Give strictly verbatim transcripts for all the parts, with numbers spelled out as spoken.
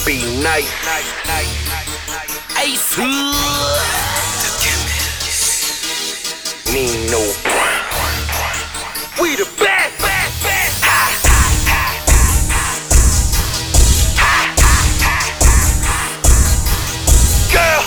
B Night. Ace Hood. Nino Brown. We the best. Girl.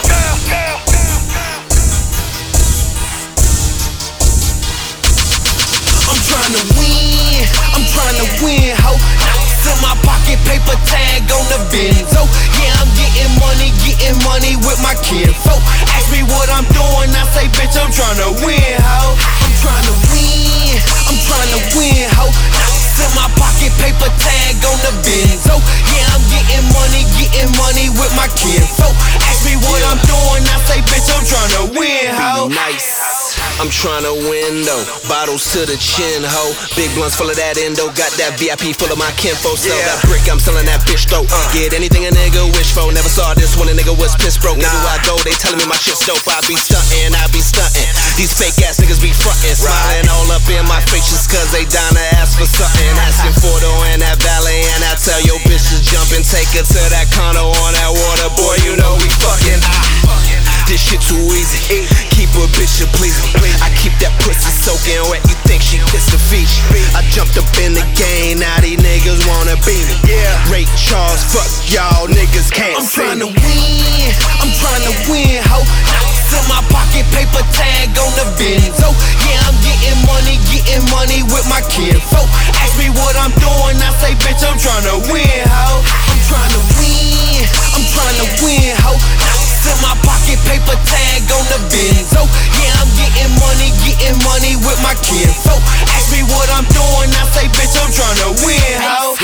I'm trying to win. I'm trying to win, ho. In my pocket, paper tag on the Benzo. Yeah, I'm getting money, getting money with my kinfolk. Ask me what I'm doing, I say, bitch, I'm tryna win, ho. I'm tryna win, I'm tryna win, ho. In my pocket, paper tag on the Benzo. Yeah, I'm getting money, getting money with my kinfolk. Ask me what I'm doing, I say, bitch, I'm tryna win, ho. Nice. I'm tryna win though, bottles to the chin, ho. Big blunts full of that endo, got that V I P full of my kinfo. Sell yeah. that brick, I'm selling that bitch though. uh. Get anything a nigga wish for. Never saw this when a nigga was piss broke. Nah. Everywhere I go, they telling me my shit's dope. I be stuntin', I be stuntin'. These fake ass niggas be frontin', smiling all up in my face just cause they down to ask for something. Asking for dough in that valley, and I tell your bitch to jump and take her to that condo on that water. Boy, you know we fucking. Ah. This shit too easy. Keep a bitch to please me. I keep that pussy soaking wet. You think she pissed the Fiji? I jumped up in the game. Now these niggas wanna be me. Yeah. Ray Charles, fuck y'all niggas can't I'm see tryna me. win. I'm tryna win, ho. In my pocket, paper tag on the Benzo. Yeah, I'm getting money, getting money with my kinfolk. Ask me what I'm doing, I say, bitch, I'm tryna win, ho. I'm tryna win. I'm tryna win, ho. In my pocket, paper tag on the Benzo. Yeah, I'm getting money, getting money with my kinfolk. Ask me what I'm doing, I say, bitch, I'm tryna win, ho.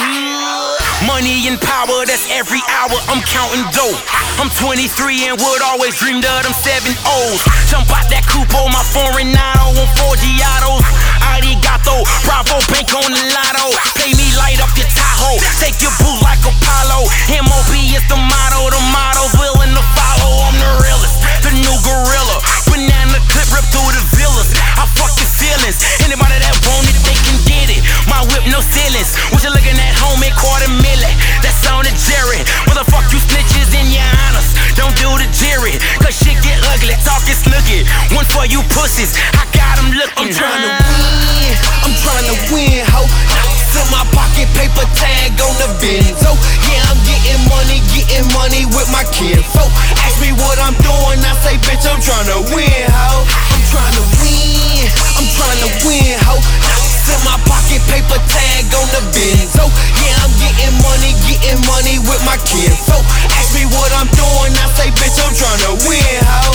Money and power, that's every hour I'm counting dough. I'm twenty-three and would always dreamed of them seven O's. Jump out that coupe on my foreign nine oh on four Giottos. Arigato, Bravo, bank on the lotto. Play me light up your Tahoe, take your boo like Apollo. M O B is the motto, the motto's willing to follow. I'm the realest, the new gorilla. Banana clip ripped through the villas. I fuck your feelings, anybody that want it, they can get it. My whip, no ceilings. What you looking at, homie? Quarter million. That's on the Jerry. Motherfuck you snitches and your honors. Don't do the Jerry, cause shit get ugly. Talk is snooky. One for you pussies. I got them looking. I'm tryna win. I'm tryna win, ho. In my pocket, paper tag on the Benzo. Yeah, I'm getting money, getting money with my kinfolk. Ask me what I'm doing, I say, bitch, I'm tryna win, ho. I'm tryna win. I'm tryna win, ho. In my pocket, paper tag on the Benzo. Yeah, I'm getting money, getting money with my kinfolk. Ask me what I'm doing, I say, bitch, I'm tryna win, ho.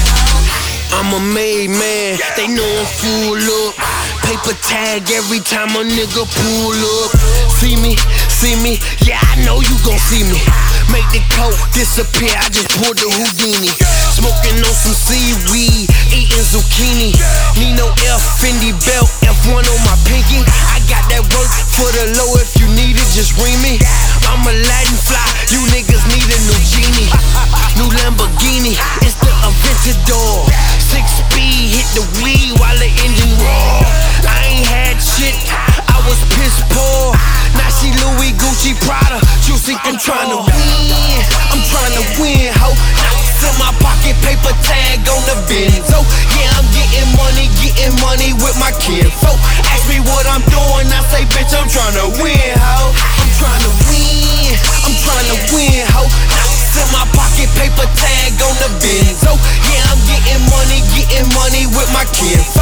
I'm a made man, they know I'm full up. Paper tag every time a nigga pull up. See me, see me, yeah, I know you gon' see me. Make the coke disappear, I just pulled the Houdini. Smoking on some seaweed, eating zucchini. Nino F, Fendi belt, F one on my pinky. I got that work for the low, if you need it, just ring me. I'm a Latin fly, you niggas need a new genie. New Lamborghini, it's the Aventador. Six speed, hit the weed while the engine roar. I ain't had shit, I was piss poor. Now she Louis, Gucci, Prada, juicy. I'm tryna win, I'm tryna win, ho. In my pocket, paper tag on the Benzo. Yeah, I'm getting money, getting money with my kinfolk. Ask me what I'm doing, I say, bitch, I'm tryna win, ho. I'm tryna win, I'm tryna win, ho. In my pocket, paper tag on the Benzo. Yeah, I'm getting money, getting money with my kinfolk.